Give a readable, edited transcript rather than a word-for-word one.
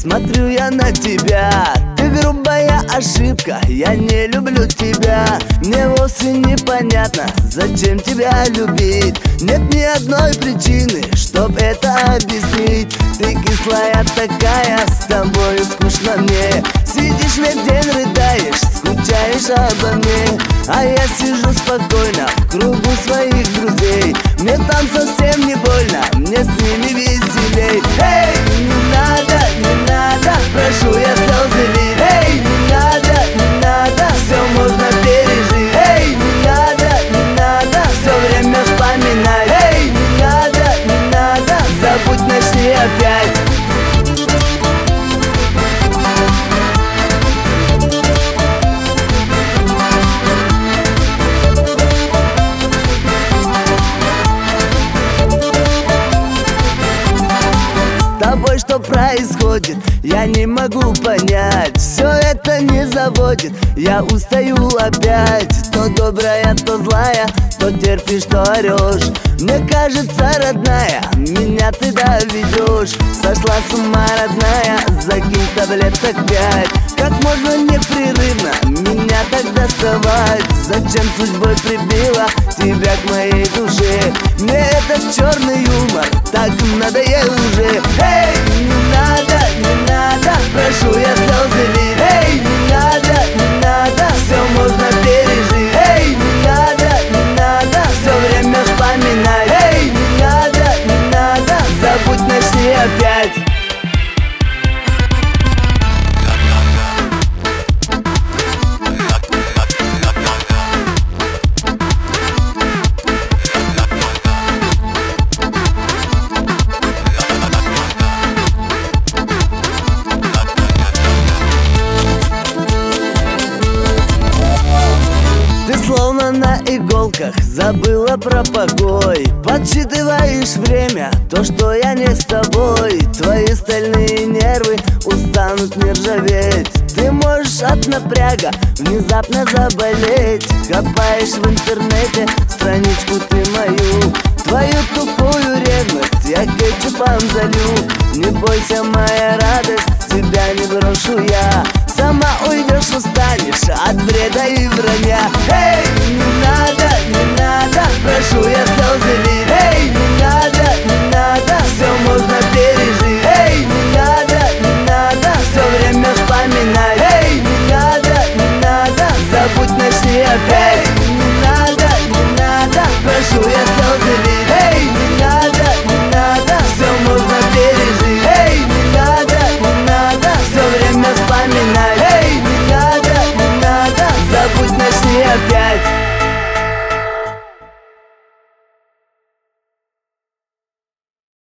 смотрю я на тебя. Ты грубая ошибка, я не люблю тебя. Мне вовсе непонятно, зачем тебя любить. Нет ни одной причины, чтоб это объяснить. Ты кислая такая, с тобой скучно мне. Сидишь весь день, рыдаешь, скучаешь обо мне. А я сижу спокойно в кругу своих друзей. Мне там совсем не больно, мне с ними веселей. Эй, не надо, прошу я слезы лить. Эй, не надо, все можно пережить. Эй, не надо, все время вспоминать. Эй, не надо, забудь, начни опять. С тобой что происходит, я не могу понять. Все это не заводит, я устаю опять. То добрая, то злая, то терпишь, то орешь. Мне кажется, родная, меня ты доведешь. Сошла с ума, родная, закинь таблеток 5. Как можно непрерывно меня так доставать? Зачем судьбой прибила тебя к моей душе? Мне этот черный юмор так надоел уже. Эй, не надо, прошу я слезы лить. Эй, не надо, все можно пережить. Эй, не надо, все время вспоминать. Эй, не надо, забудь, начни опять. Словно на иголках забыла про покой. Подсчитываешь время, то, что я не с тобой. Твои стальные нервы устанут не ржаветь. Ты можешь от напряга внезапно заболеть. Копаешь в интернете страничку ты мою. Твою тупую ревность я кетчупом залью. Не бойся, моя радость, тебя не брошу я. Сама уйдешь, устанешь от вреда и вранья. Эй, не надо, прошу я слезы лить.